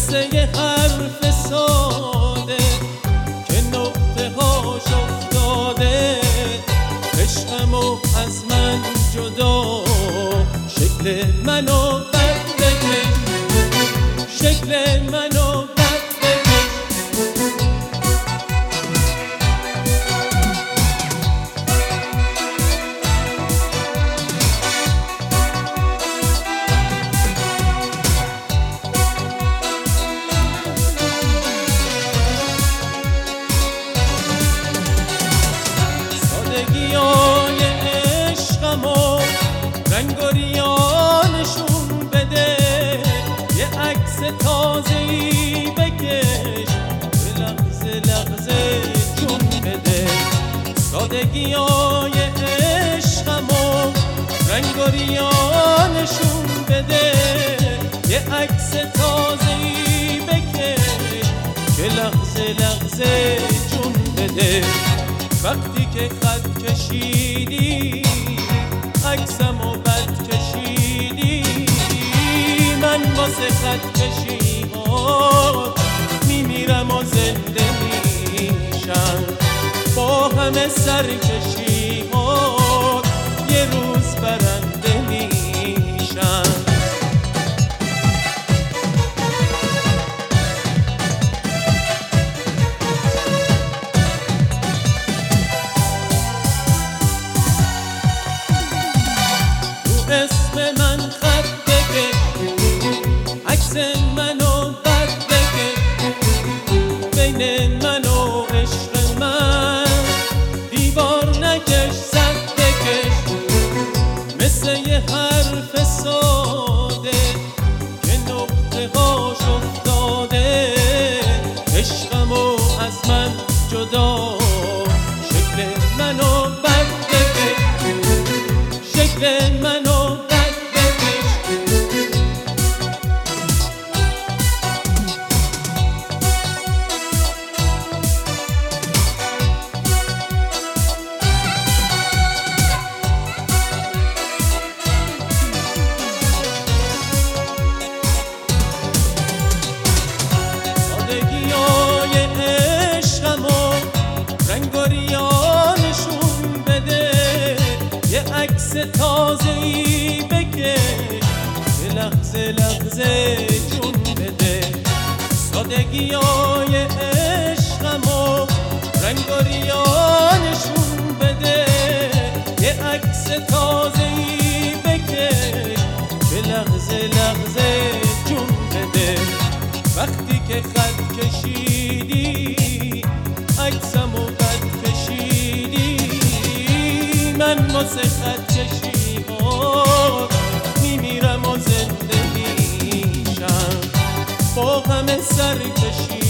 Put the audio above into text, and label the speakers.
Speaker 1: مثل یه حرف ساده که نقطه هاش افتاده، عشقمو از من جدا، شکل منو بد بکش، شکل منو بد بکش. سادگیای عشقمو رنگ و ریانشون بده، یه عکس تازه‌ای بکش، به لحظه لحظه جون بده. سادگیای عشقمو رنگ و ریانشون بده، یه عکس تازه‌ای بکش، که لحظه لحظه جون بده. وقتی که خط کشیدی عکسمو بد کشیدی، من واسه خط کشی‌هات میمیرم و زنده میشم. با همه سرکشی‌هات یه روز برنده میشم. اسم من خط بکش، عکس منو بد بکش، بین من و عشق من دیوار نکش، سد بکش. مثل یه حرف ساده که نقطه هاش افتاده، عشقمو از من جدا، شکل منو بد بکش، شکل منو رنگ و ریانشون بده، یه عکس تازه‌ای بکش، یه لحظه لحظه جون بده. سادگیای عشقمو رنگ و ریانشون بده، یه عکس تازه‌ای بکش، یه لحظه لحظه جون بده. وقتی که خط کشیدی عکسمو بد کشیدی، من واسه خط کشی‌هات میمیرم و زنده میشم. با همه سرکشی